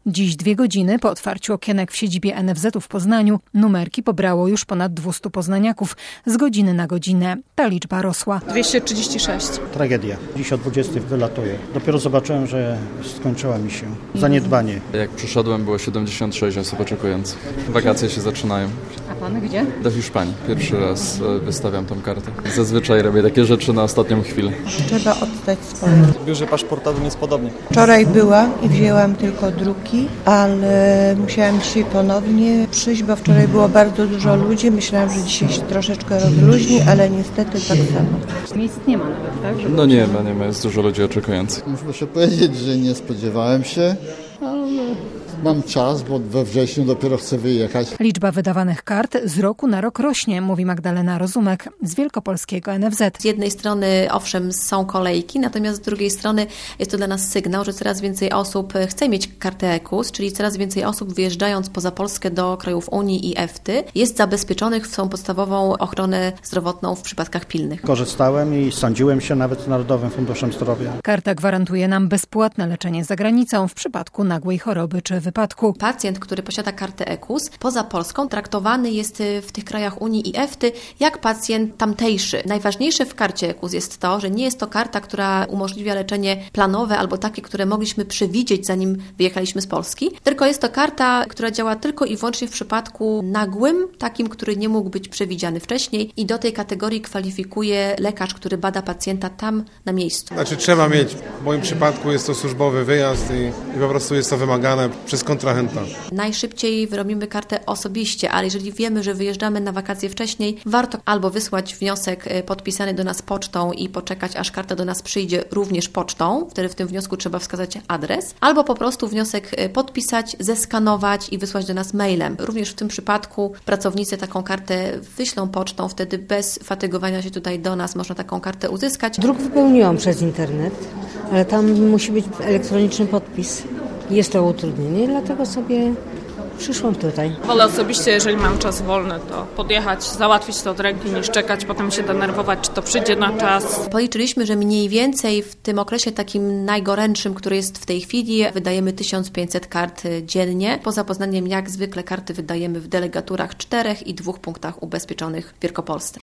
Dziś 2 godziny po otwarciu okienek w siedzibie NFZ-u w Poznaniu numerki pobrało już ponad 200 poznaniaków. Z godziny na godzinę ta liczba rosła. 236. Tragedia. Dziś o 20 wylatuję. Dopiero zobaczyłem, że skończyła mi się. Zaniedbanie. Jak przyszedłem, było 76 osób oczekujących. Wakacje się zaczynają. A pan gdzie? Do Hiszpanii. Pierwszy raz wystawiam tą kartę. Zazwyczaj robię takie rzeczy na ostatnią chwilę. Trzeba oddać swoje. W biurze paszportowym jest podobnie. Wczoraj byłam i wzięłam tylko druki, ale musiałam dzisiaj ponownie przyjść, bo wczoraj było bardzo dużo ludzi. Myślałam, że dzisiaj się troszeczkę rozluźni, ale niestety tak samo. Miejsc nie ma nawet, tak? No nie ma. Jest dużo ludzi oczekujących. Muszę powiedzieć, że nie spodziewałem się, ale mam czas, bo we wrześniu dopiero chcę wyjechać. Liczba wydawanych kart z roku na rok rośnie, mówi Magdalena Rozumek z wielkopolskiego NFZ. Z jednej strony owszem są kolejki, natomiast z drugiej strony jest to dla nas sygnał, że coraz więcej osób chce mieć kartę EKUS, czyli coraz więcej osób wyjeżdżając poza Polskę do krajów Unii i EFTA jest zabezpieczonych w tą podstawową ochronę zdrowotną w przypadkach pilnych. Korzystałem i sądziłem się nawet z Narodowym Funduszem Zdrowia. Karta gwarantuje nam bezpłatne leczenie za granicą w przypadku nagłej choroby czy wypadku. Pacjent, który posiada kartę EKUS poza Polską traktowany jest w tych krajach Unii i EFTA jak pacjent tamtejszy. Najważniejsze w karcie EKUS jest to, że nie jest to karta, która umożliwia leczenie planowe albo takie, które mogliśmy przewidzieć zanim wyjechaliśmy z Polski, tylko jest to karta, która działa tylko i wyłącznie w przypadku nagłym, takim, który nie mógł być przewidziany wcześniej i do tej kategorii kwalifikuje lekarz, który bada pacjenta tam na miejscu. Trzeba mieć, w moim przypadku jest to służbowy wyjazd i po prostu jest to wymagane przez kontrahenta. Najszybciej wyrobimy kartę osobiście, ale jeżeli wiemy, że wyjeżdżamy na wakacje wcześniej, warto albo wysłać wniosek podpisany do nas pocztą i poczekać, aż karta do nas przyjdzie również pocztą, wtedy w tym wniosku trzeba wskazać adres, albo po prostu wniosek podpisać, zeskanować i wysłać do nas mailem. Również w tym przypadku pracownicy taką kartę wyślą pocztą, wtedy bez fatygowania się tutaj do nas można taką kartę uzyskać. Druk wypełniłam przez internet, ale tam musi być elektroniczny podpis. Jest to utrudnienie, dlatego sobie przyszłam tutaj. Wolę osobiście, jeżeli mam czas wolny, to podjechać, załatwić to od ręki, niż czekać, potem się denerwować, czy to przyjdzie na czas. Policzyliśmy, że mniej więcej w tym okresie takim najgorętszym, który jest w tej chwili, wydajemy 1500 kart dziennie. Poza Poznaniem jak zwykle karty wydajemy w delegaturach 4 i 2 punktach ubezpieczonych w Wielkopolsce.